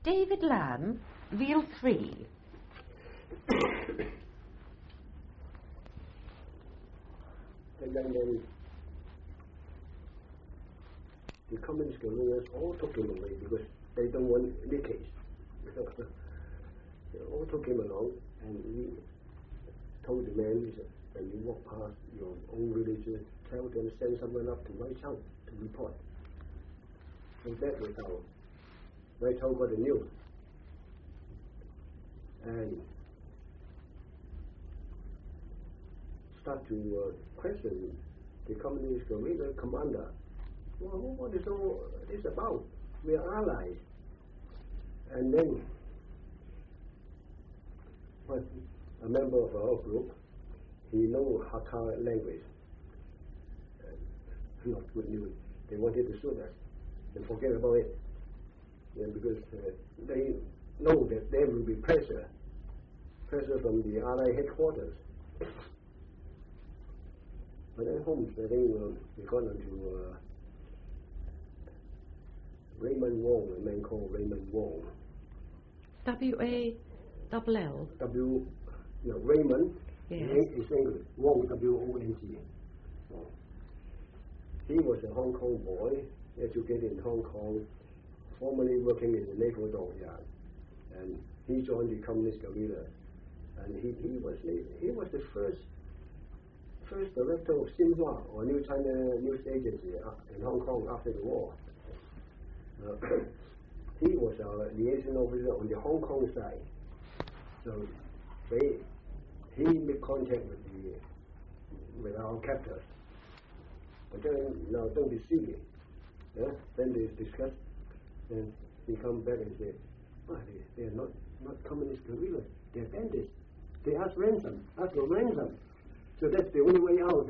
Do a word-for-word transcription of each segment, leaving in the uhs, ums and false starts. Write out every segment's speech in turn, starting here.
David Lamb, Reel three. The young men, the communist guerrillas all took him away because they don't want leakage. They all took him along, and he told the man, he said, when you walk past your own religion, tell them send someone up to White House to report. So that was how White House got the news. And start to uh, question the communist guerrilla commander. Well, what is all this about? We are allies. And then well, a member of our group, he knows Hakka language. And not good news. They wanted to shoot us and forget about it. And because uh, they know that there will be pressure, pressure from the Allied headquarters. But then Holmes, I think uh, we got into uh, Raymond Wong, a man called Raymond Wong. W A L L. W, no, Raymond, yes. Is English. Wong, W O N G. Oh. He was a Hong Kong boy, educated in Hong Kong, formerly working in the naval dockyard, and he joined the communist guerrilla. And he, he was the, he was the first first director of Xinhua, or New China News Agency in Hong Kong after the war. Uh, he was our liaison officer on the Hong Kong side. So they, he made contact with the with our captors. But then, now don't be silly. Yeah? Then they discuss, and he come back and say, oh, they, they are not, not communist guerrillas, they're bandits. They ask ransom, ask for ransom. So that's the only way out.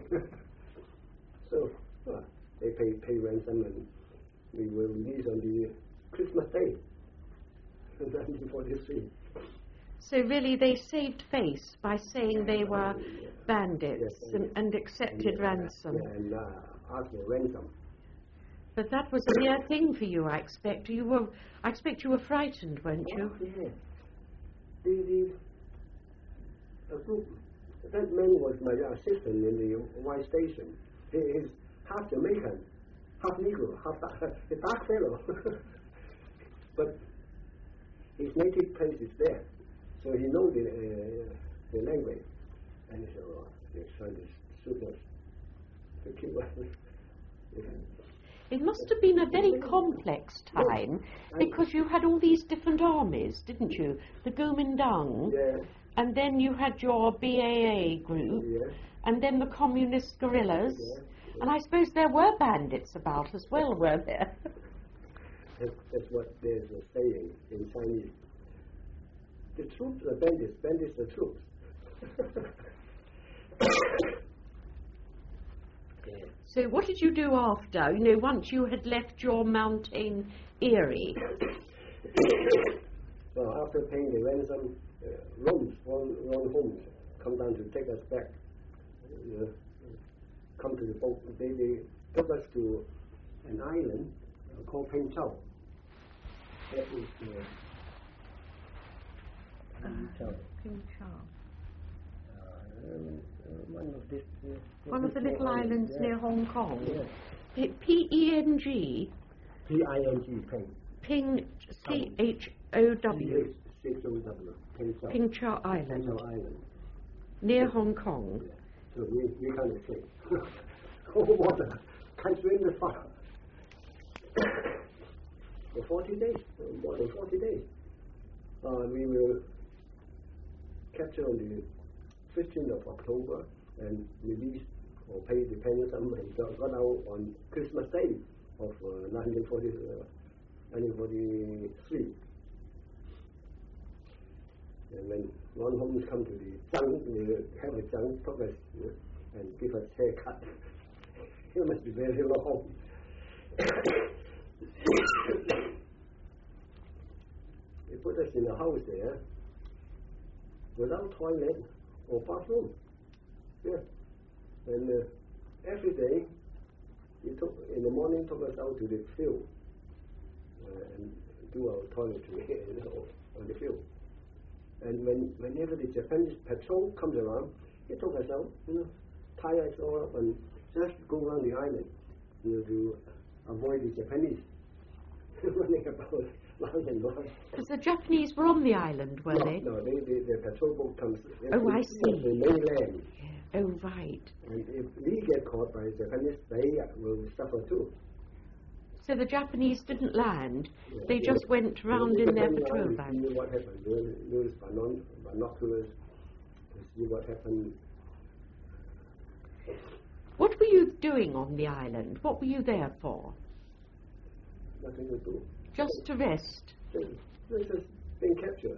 So well, they pay pay ransom, and we were released on the Christmas Day, nineteen forty-three. So really they saved face by saying they were bandits yes, and, and accepted and, uh, ransom. Yeah, and uh, asked for ransom. But that was a near thing for you, I expect. You were, I expect you were frightened, weren't you? Oh, yeah. The, the, uh, that man was my assistant in the Y station. He is half Jamaican, half Negro, half a dark fellow. But his native place is there, so he knows the, uh, the language. And so uh, they're trying to shoot us, to kill us. Yeah. It must have been a very complex time, yes, because you had all these different armies, didn't you? The Kuomintang, yes. And then you had your B A A group, Yes. And then the communist guerrillas, Yes. Yes. And I suppose there were bandits about as well, were there? That's, that's what there's a saying in Chinese. The troops are bandits, bandits are troops. Yeah. So what did you do after, you know, once you had left your mountain Erie? Well, after paying the ransom, uh, Rome's, one, one Holmes come down to take us back. Uh, come to the boat. They, they took us to an island uh, called Peng Chau. That is uh, Peng Chau. Peng Chau. Uh, one of this, uh, One of the little islands yeah. near Hong Kong. Yeah. P E N G. P I N G, Peng. Ping, C H O W. C H O W. Peng Chau. Peng Chau Island. Peng Chau Island. Near Hong Kong. Yeah. So we, we can't escape. Cold water, can't swim the fire. For forty days, more than forty days. Uh, we were captured on the fifteenth of October and released or paid the ransom and got, got out on Christmas Day of uh, nineteen forty, uh, nineteen forty-three. And when Ron Holmes come to the Zhang, they have a Zhang, took us uh, and give us haircut. It must be very long. They put us in a house there without toilet or bathroom. Yeah. And uh, every day, he took, in the morning, took us out to the field uh, and do our toiletry you know, on the field. And when, whenever the Japanese patrol comes around, he took us out, you know, tie us all up and just go around the island, you know, to avoid the Japanese running about round and round. Because the Japanese were on the island, were no, they? No, they, they, the patrol boat comes. Oh, I see. The mainland. Yeah. Oh, right. And if we get caught by the Japanese, they will suffer too. So the Japanese didn't land, yeah, they yeah. just went round yeah, in their went patrol around van. to see what happened. Use binon binoculars to see what happened. What were you doing on the island? What were you there for? Nothing to do. Just to rest? They're just being captured.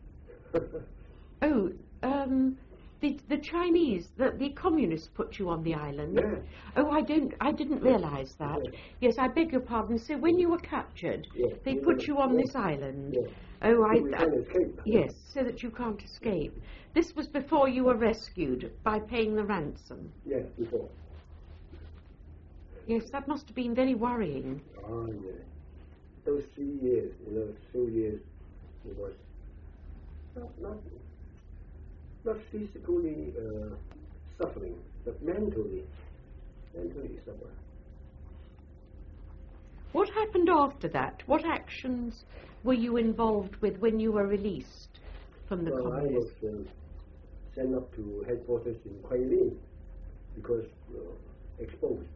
Oh, um... The, the Chinese, the, the communists put you on the island? Yeah. Oh, I don't, I didn't realise that. Yeah. Yes, I beg your pardon. So when you were captured, Yeah. they You put know, you on yeah. this island? Yeah. Oh, I... So we can't escape. Yes, so that you can't escape. This was before you were rescued by paying the ransom? Yes, before. Yes, that must have been very worrying. Oh, yeah. Those three years, you know, two years, it was not, not, not physically uh, suffering, but mentally, mentally suffering. What happened after that? What actions were you involved with when you were released from the well, communists? I was uh, sent up to headquarters in Guilin because uh, exposed.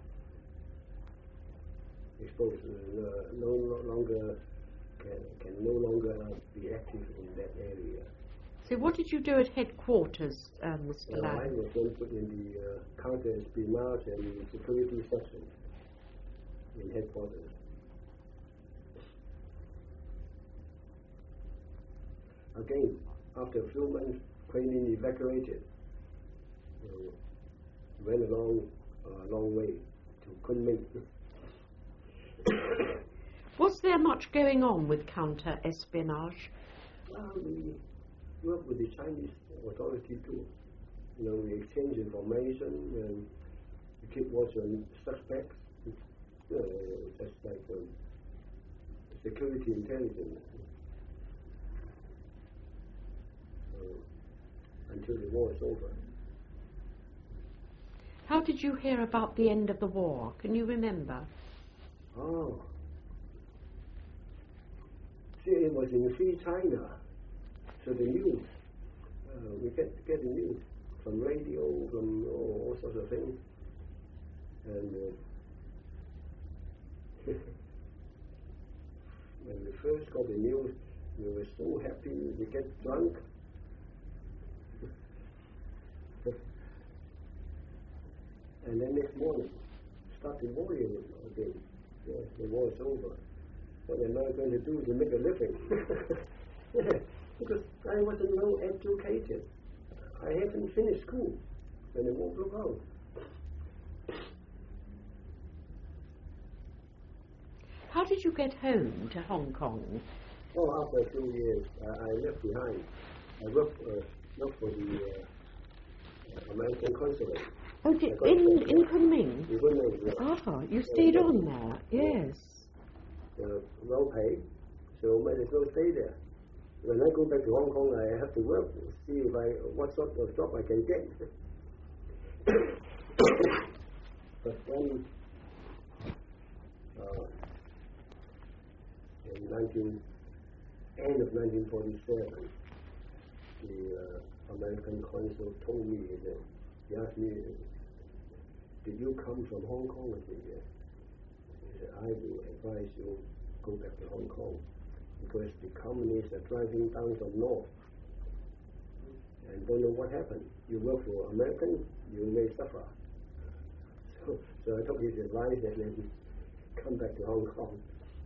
exposed, uh, no, no longer can, can no longer uh, be active in that area. So what did you do at headquarters, um, Mister Well, I Lam? was then put in the uh, counter-espionage and security section in headquarters. Again, after a few months, Guilin evacuated. Uh, went along a uh, long way to Kunming. Was there much going on with counter-espionage? Well, we work with the Chinese authority too. You know, we exchange information and we keep watch on suspects. Uh, just like um, security intelligence. Uh, until the war is over. How did you hear about the end of the war? Can you remember? Oh. See, it was in free China. So the news, uh, we get, get the news from radio, from oh, all sorts of things. And uh, when we first got the news, we were so happy, we get drunk. And then next morning, start the war again. Yeah, the war is over. What am I going to do to make a living? Yeah, because I wasn't well educated. I haven't finished school when the war broke out. How did you get home to Hong Kong? Oh, after a few years, uh, I left behind. I worked, uh, worked for the uh, American consulate. Oh, did, in, in Kunming? In Kunming, yeah. Ah, you stayed uh, on there, yes. Uh, well paid, so might as well stay there. When I go back to Hong Kong, I have to work, see if I, what sort of job I can get. But then, uh, in nineteen, end of nineteen forty-seven, the uh, American consul told me that, he asked me, did you come from Hong Kong? I said, yes. He said, I will advise you go back to Hong Kong because the communists are driving down from north and don't know what happened. You work for Americans, you may suffer. So, so I took his advice and then come back to Hong Kong.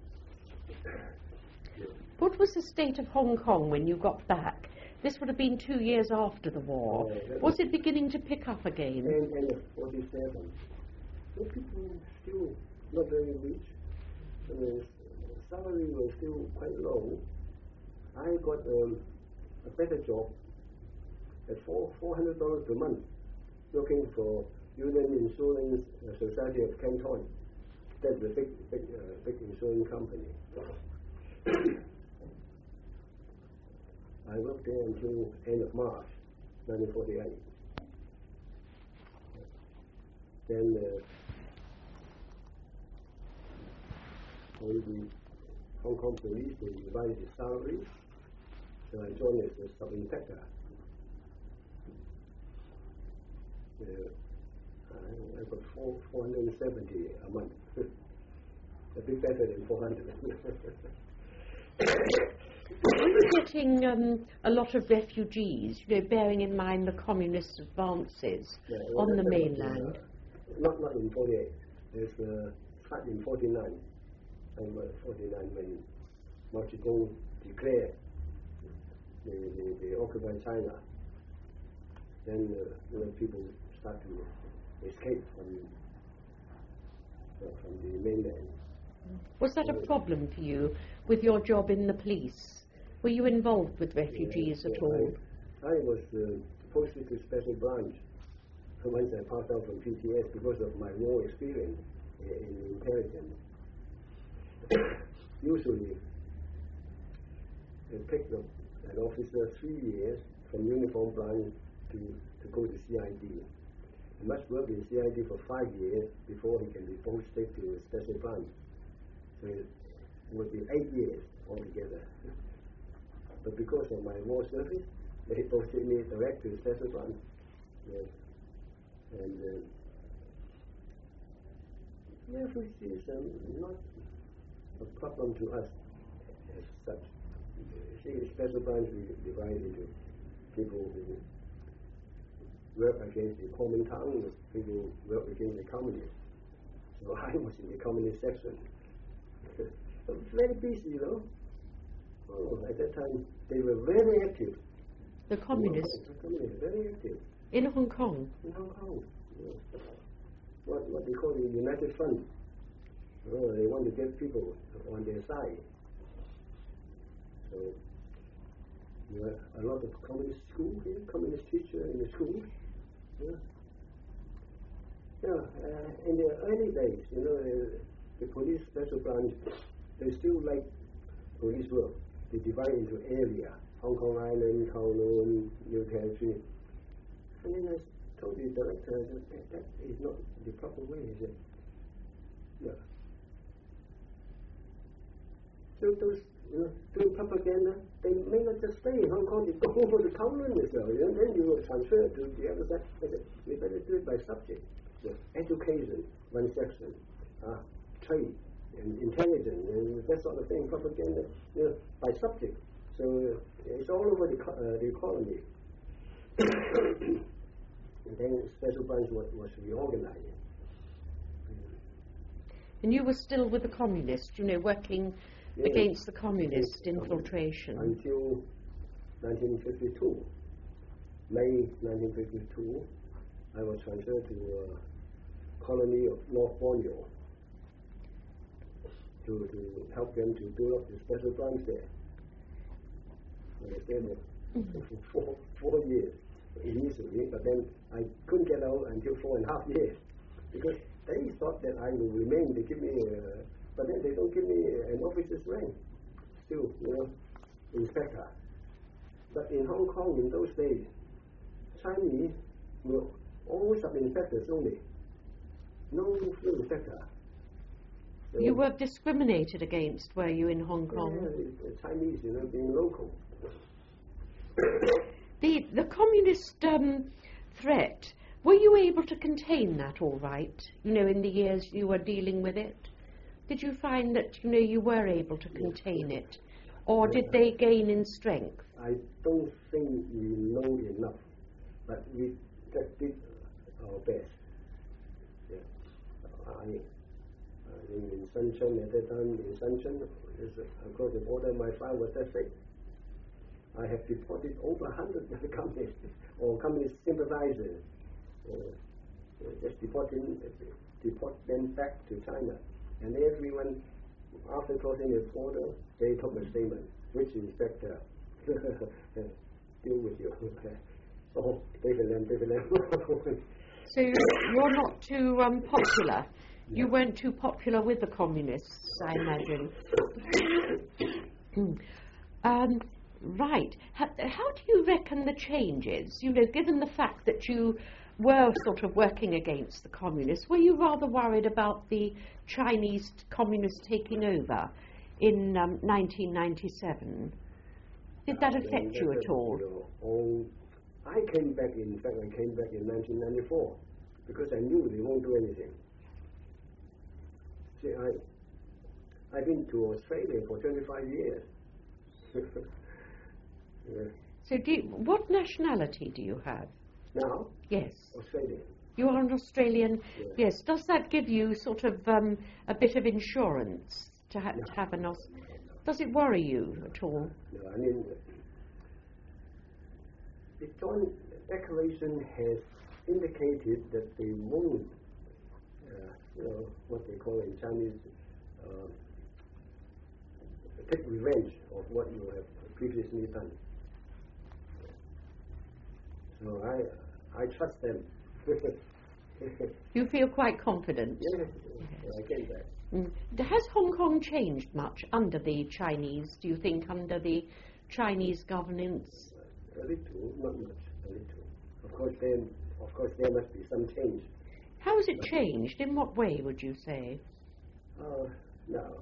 Yeah. What was the state of Hong Kong when you got back? This would have been two years after the war. Uh, was it beginning to pick up again? And, and of forty-seven. The people still not very rich. I mean, salary was still quite low. I got um, a better job at four four hundred dollars per month, working for Union Insurance Society of Canton. That's a big big uh, big insurance company. I worked there until end of March, nineteen forty-eight. Then uh, with the Hong Kong police, they revised the salary, so I joined as a sub-inspector. Uh, I, I got four, four hundred seventy a month, a bit better than four hundred. Were you getting um, a lot of refugees, you know, bearing in mind the communist advances yeah, well, on the was, mainland? Uh, not not in forty-eight. There's a cut in forty-nine. And uh, forty-nine when Mao Zedong declared the, the, the occupied China. Then uh, you know, people start to escape from uh, from the mainland. Was that a problem for you with your job in the police? Were you involved with refugees yeah, at yeah, all? I, I was uh, posted to special branch once I passed out from P T S because of my war experience in, in intelligence. Usually, it takes an officer three years from uniform branch to, to go to C I D. He must work in C I D for five years before he can be posted to a special branch. So it would be eight years altogether. But because of my war service, they posted me direct to special branch. Yes. And uh, yeah, which is um, not a problem to us as such. See, special branch we divide into people who work against the Kuomintang, people who work against the communists. So I was in the communist section. I was very busy, you know. Oh, at that time they were very active. The communists? Oh, the communists, very active. In Hong Kong? In Hong Kong, yes. What, what they call the United Front. Oh, they want to get people on their side. So, there were a lot of communist school here, communist teacher in the school. Yeah, yeah uh, in the early days, you know, uh, the police special branch, they still like police work. They divide into area, Hong Kong Island, Kowloon, New Territory. And then I told the director that that, that is not the proper way, is it? Yeah. So those, you know, doing propaganda, they may not just stay in Hong Kong, they go over to Kowloon as well, and then you will transfer to the other side. I said, we better do it by subject. Yeah. Education, one section, uh, trade, and intelligence, and that sort of thing, propaganda, you know, by subject. So uh, it's all over the, uh, the economy. And then special branch was, was reorganized. And you were still with the communists, you know, working yes, against the communist yes, infiltration? Until nineteen fifty-two. May nineteen fifty-two, I was transferred to a colony of North Borneo to, to help them to build up the special branch there. I stayed there mm-hmm. for four, four years initially, but then I couldn't get out until four and a half years because they thought that I would remain. They give me, uh, but then they don't give me an officer's rank. Still, you know, inspector. But in Hong Kong in those days, Chinese were all sub-inspectors only. No full inspector. So you were discriminated against, were you, in Hong Kong? Yeah, the Chinese, you know, being local. The, the communist um, threat, were you able to contain that all right, you know, in the years you were dealing with it? Did you find that, you know, you were able to contain it? Or yeah. did they gain in strength? I don't think we know enough, but we just did our best. Yeah. I, I mean, in Shenzhen at that time, in Shenzhen, across the border, my file was that big. I have deported over a hundred communists or communist sympathizers. Uh, uh, just deporting, uh, deport them back to China. And everyone, after crossing the border, they took a statement. Which inspector deal with you? Oh, David Lam, David Lam. So you're not too um, popular You weren't too popular with the communists, I imagine. um, right. How, how do you reckon the changes, you know, given the fact that you were sort of working against the communists, were you rather worried about the Chinese communists taking over in um, nineteen ninety-seven? Did that affect you at all? all? I came back, in fact, I came back in nineteen ninety-four because I knew they won't do anything. See, I, I've been to Australia for twenty-five years. Yeah. So do you, what nationality do you have? Now? Yes. Australian. You are an Australian? Yeah. Yes. Does that give you sort of um, a bit of insurance to, ha No. to have an Aus... Does it worry you at all? No, I mean, the joint declaration has indicated that they won't, uh, you know, what they call in Chinese, uh, take revenge of what you have previously done. So I, I trust them. You feel quite confident? Yes, yes. I get that. Mm. Has Hong Kong changed much under the Chinese, do you think, under the Chinese governance? A little, not much, a little. Of course, there, of course, there must be some change. How has it changed? In what way, would you say? Uh, now,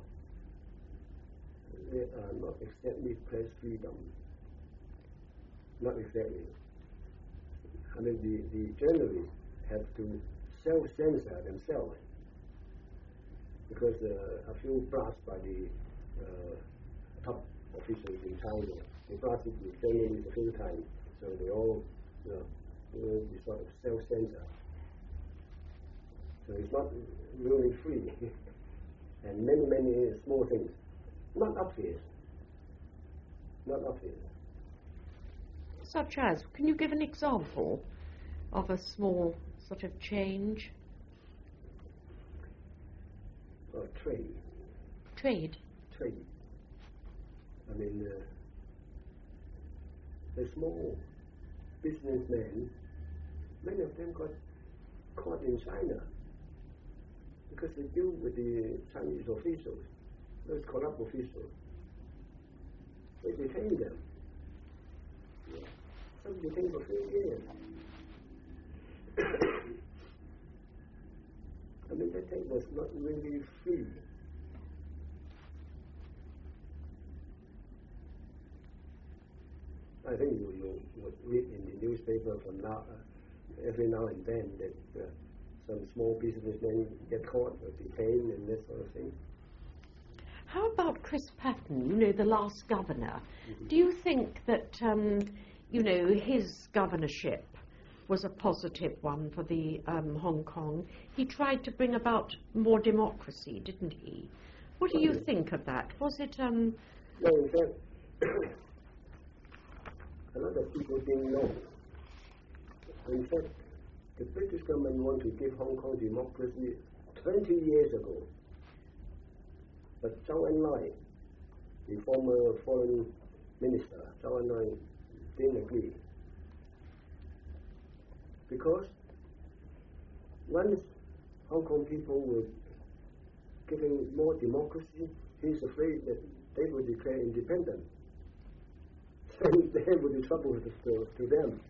they are not exactly press freedom. Not exactly. I mean, the, the journalists have to self-censor themselves because uh, a few blasts by the uh, top officials in China, they blasted the journalists a few times, so they all, you know, will be sort of self-censor. So it's not really free. And many, many small things. Not obvious. Not obvious. Such as, can you give an example of a small sort of change? Uh, trade. Trade? Trade. I mean, uh, the small businessmen, many of them got caught in China because they deal with the Chinese officials, those corrupt officials. They detain them. Yeah. Some detained for three years. I mean, that thing was not really free. I think you, you would read in the newspaper from now, uh, every now and then that uh, some small businessmen get caught or detained and that sort of thing. How about Chris Patten, you know, the last governor? Mm-hmm. Do you think that, um, you know, his governorship was a positive one for the um, Hong Kong? He tried to bring about more democracy, didn't he? What do you Okay. think of that? Was it... Um, No, in fact, a lot of people didn't know. In fact, the British government wanted to give Hong Kong democracy twenty years ago. But Zhou Enlai, the former foreign minister, Zhou Enlai, didn't agree. Because once Hong Kong people were giving more democracy, he's afraid that they would declare independence. And there would be trouble to, to, to them.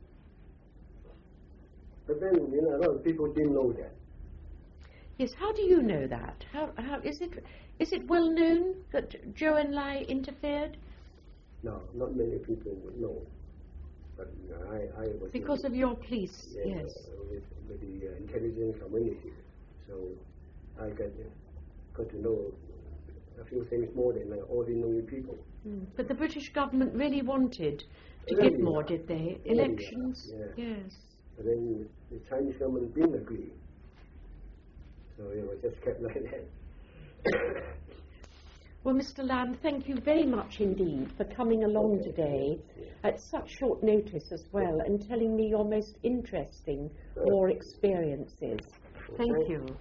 But then, you know, a lot of people didn't know that. yes, how do you know that? How, how, is it, is it well known that Zhou Enlai interfered? No, not many people would know. But you know, I, I was... Because in, of your police, yeah, yes. With, with the uh, intelligence community. So I got, got to know a few things more than uh, ordinary people. Mm. But the British government really wanted to Really, give more, yeah. did they? Really, Elections? yeah. Yes. But then the Chinese government didn't agree. So it was just kept like that. Well, Mister Lam, thank you very much indeed for coming along Okay. today at such short notice as well and telling me your most interesting Sure. war experiences. Thank Okay. you.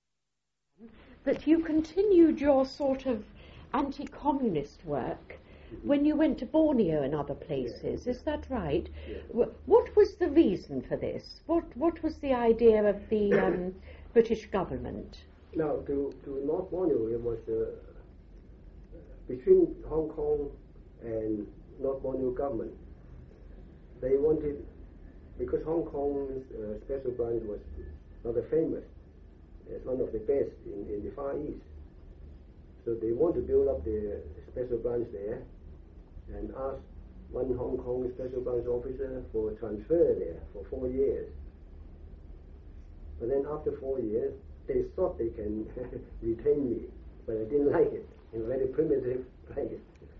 That you continued your sort of anti-communist work when you went to Borneo and other places. Yeah. Is that right? Yeah. Wh- What was the reason for this? What What was the idea of the um, British government? Now, to, to North Borneo, it was uh, between Hong Kong and North Borneo government. They wanted, because Hong Kong's uh, special branch was rather famous as one of the best in, in the Far East. So they want to build up the special branch there and ask one Hong Kong special branch officer for transfer there for four years. But then after four years, they thought they can retain me, but I didn't like it. In a very primitive place.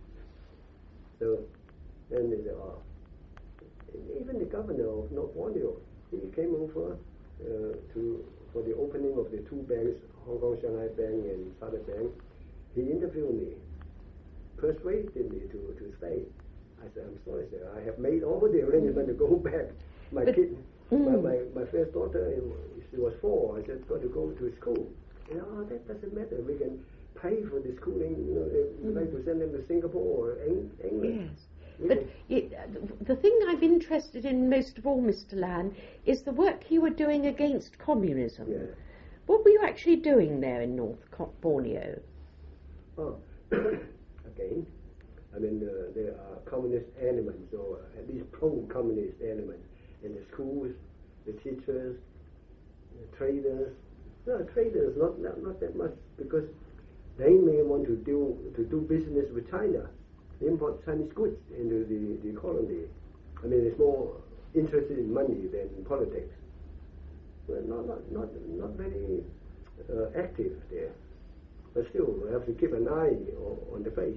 So then they said, oh. Even the governor of North Borneo, he came over uh, to for the opening of the two banks, Hong Kong Shanghai Bank and Southern Bank. He interviewed me, persuaded me to, to stay. I said, I'm sorry, sir, I have made all the arrangement to go back. My but, kid, mm. my, my, my first daughter, she was four. I said, got to go to school. You know, oh, that doesn't matter. We can pay for the schooling. You know, if you mm. like to send them to Singapore or England. Yes. But it, the thing I'm interested in most of all, Mister Lam, is the work you were doing against communism. Yeah. What were you actually doing there in North Borneo? Oh, again, I mean, uh, there are communist elements, or at least pro-communist elements in the schools, the teachers, the traders. No, traders not, not not that much, because they may want to do to do business with China. Import Chinese goods into the, the colony. I mean, it's more interested in money than in politics. Well, not, not, not, not very uh, active there. But still, we have to keep an eye on, on the face.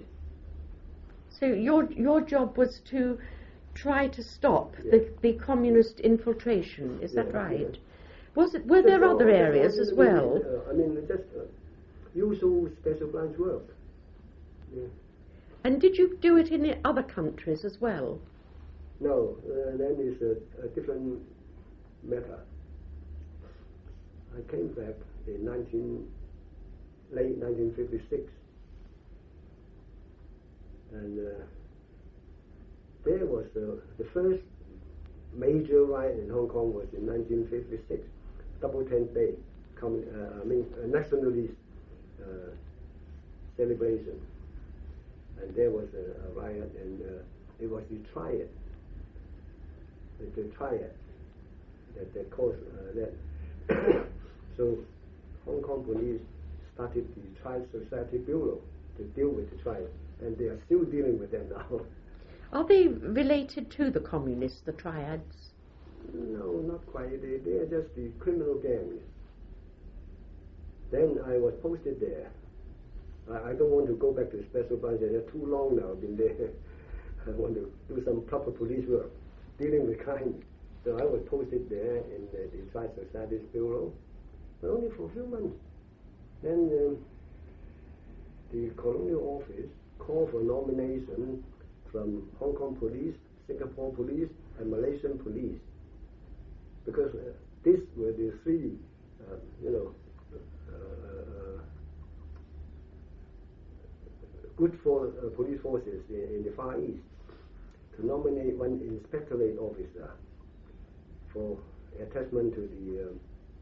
So your your job was to try to stop Yeah. the, the communist infiltration, is that Yeah, right? yeah. Was it, were there Just other all- areas as just well? Uh, I mean, just uh, usual special branch work. Yeah. And did you do it in the other countries as well? No, uh, then it's a, a different matter. I came back in nineteen, late nineteen fifty-six, and uh, there was uh, the first major riot in Hong Kong was in nineteen fifty-six, Double Tenth Day, com- uh, I mean uh, nationalist uh, celebration. And there was a, a riot, and uh, it was the triad, the, the triad that, that caused uh, that. So Hong Kong police started the Triad Society Bureau to deal with the triad, and they are still dealing with them now. Are they related to the communists, the triads? No, not quite. They, they are just the criminal gangs. Then I was posted there. I don't want to go back to the special branch. They're too long now. I've been there. I want to do some proper police work, dealing with crime. So I was posted there in the, the Triad Society's Bureau, but only for a few months. Then um, the colonial office called for nomination from Hong Kong police, Singapore police, and Malaysian police, because uh, these were the three, uh, you know, uh, uh, good for uh, police forces in, in the Far East, to nominate one inspectorate officer for attachment to the um,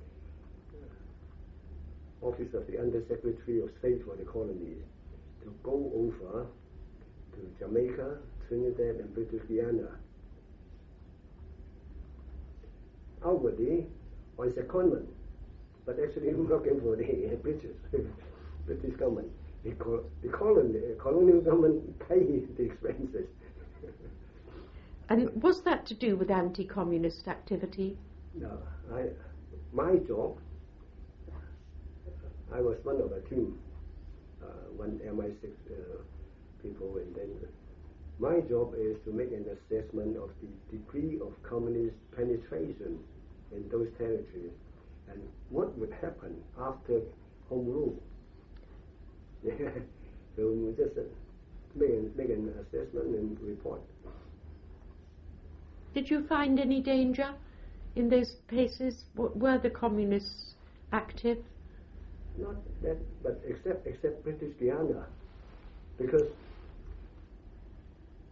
office of the Under-Secretary of State for the colonies, to go over to Jamaica, Trinidad, and British Guiana. Outwardly, on secondment, but actually working for the British British government. The, col- the colony, colonial government pays the expenses. And was that to do with anti-communist activity? No, I, my job, I was one of a team, uh, one M I six uh, people, and then my job is to make an assessment of the degree of communist penetration in those territories, and what would happen after Home Rule. So we just uh, make, an, make an assessment and report. Did you find any danger in those places? W- were the communists active? Not that, but except except British Guiana, because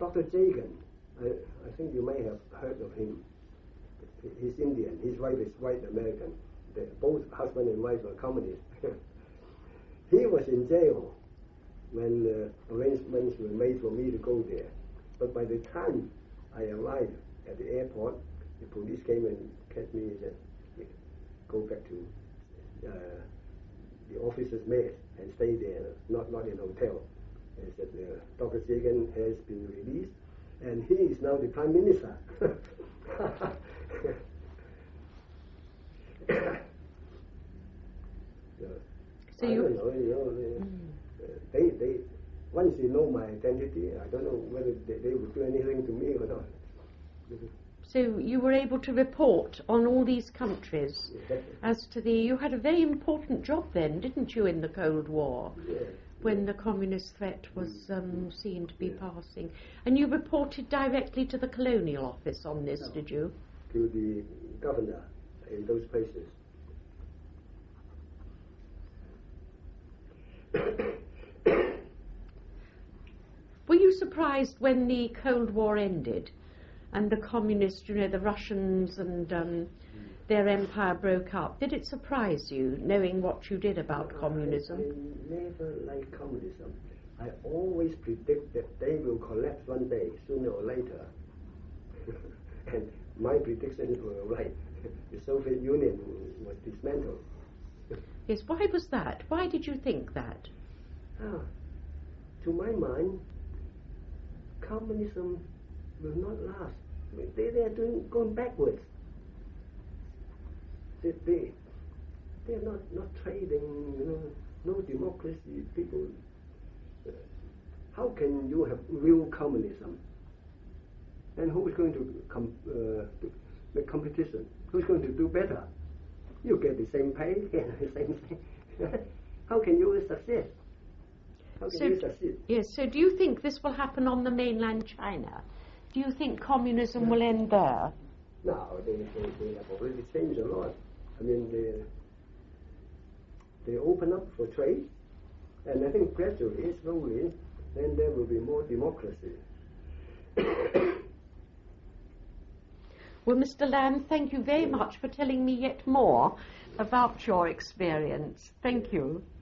Doctor Jagan, I, I think you may have heard of him. He's Indian. His wife is white American. They, both husband and wife are communists. He was in jail when uh, arrangements were made for me to go there. But by the time I arrived at the airport, the police came and kept me and said, go back to uh, the officers' mess and stay there, not, not in a hotel. They said uh, Doctor Jagan has been released and he is now the Prime Minister. so, So I you... don't know, you know, they, Mm. uh, they, they, once they know my identity, I don't know whether they, they would do anything to me or not. So you were able to report on all these countries as to the... You had a very important job then, didn't you, in the Cold War, Yes, when yes. the communist threat was um, seen to be Yeah. passing. And you reported directly to the Colonial Office on this, No. did you? To the governor in those places. Were you surprised when the Cold War ended and the communists, you know, the Russians and um, their empire broke up? Did it surprise you, knowing what you did about communism? I, I never liked communism. I always predict that they will collapse one day, sooner or later. And my predictions were right. The Soviet Union was dismantled. Yes, why was that? Why did you think that? Ah, to my mind, communism will not last. They, they are doing, going backwards. They, they, they are not, not trading, you know, no democracy. People, uh, how can you have real communism? And who is going to com, uh, to make competition? Who's going to do better? You get the same pay, the same thing. How can you succeed? How can So, you succeed? yes, so do you think this will happen on the mainland China? Do you think communism will end there? No, they, they, they have already changed a lot. I mean, they, they open up for trade, and I think gradually, slowly, then there will be more democracy. Well, Mister Lamb, thank you very much for telling me yet more about your experience. Thank you.